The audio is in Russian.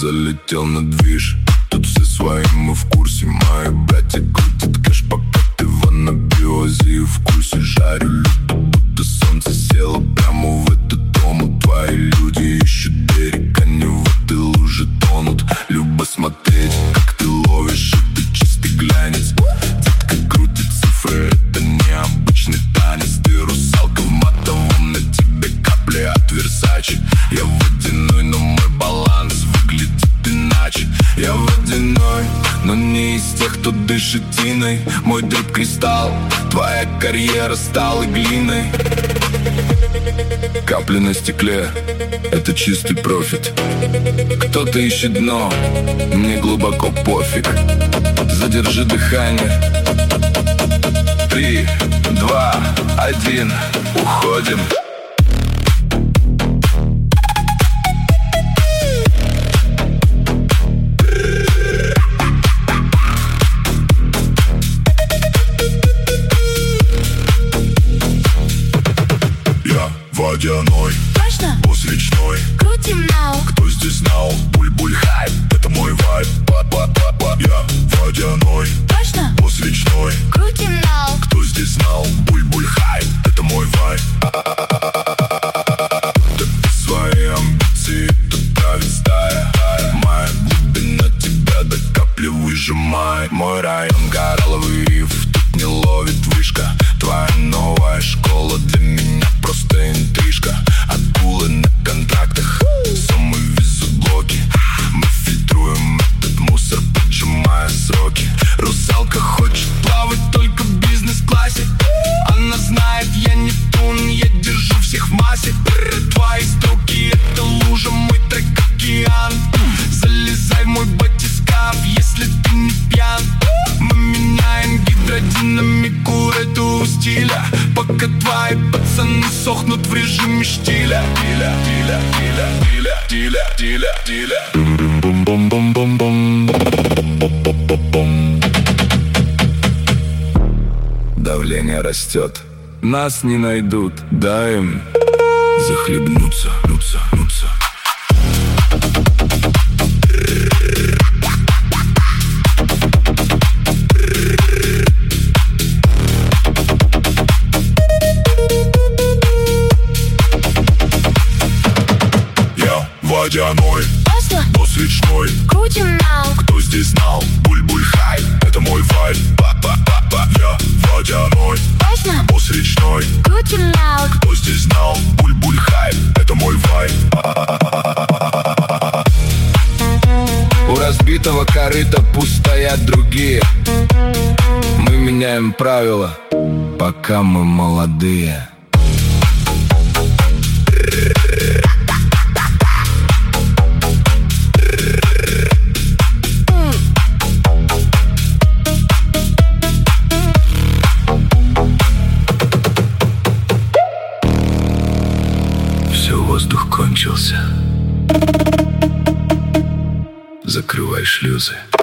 залетел на движ. Тут все свои, мы в курсе. Мои братья крутят кэш, пока ты в анабиозе и в курсе. Жарю люто, будто солнце село прямо в этот дом. Твои люди ищут берег, они в этой луже тонут. Любо смотреть, как ты ловишь, это чистый глянец. Детка крутит цифры, это необычный танец. Ты русалка в матовом, на тебе капли от Версачи. Я водяной, но мой баланс выглядит иначе. Я водяной, но не из тех, кто дышит тиной. Мой дрип кристалл, твоя карьера стала глиной. Капли на стекле, это чистый профит. Кто-то ищет дно, мне глубоко пофиг. Задержи дыхание. 3, 2, 1, уходим. Водяной, точно? Босс речной, Крутим нау. кто здесь знал? Буль-буль хайп, это мой вайб. Я водяной, Точно? Босс речной, Крутим нау. кто здесь знал? Буль-буль хайп, это мой вайб. Свои амбиции тут правит стая. Моя глубина тебя до капли выжимает. Мой район коралловый риф, тут не ловит вышка. Твоя новая школа для меня просто интрижка. Акулы на контрактах, суммы везут блоки. Мы фильтруем этот мусор, поджимая сроки. Русалка хочет плавать только в бизнес-классе. Она знает, я Нептун, я держу всех в массе. Твои строки — это лужа, мой трек — океан. Залезай в мой батискаф, если ты не пьян. Мы меняем гидродинамику этого стиля, пока твои пацаны сохнут в режиме штиля. Давление растет, нас не найдут, дай им захлебнуться. Водяной, Точно? Босс речной, Крутим нау. кто здесь знал? Буль-буль хайп, это мой вайб. Я водяной, Точно? Босс речной, Крутим нау. кто здесь знал? Буль-буль хайп, это мой вайб. У разбитого корыта пусть стоят другие. Мы меняем правила, пока мы молодые. Воздух кончился. Закрывай шлюзы.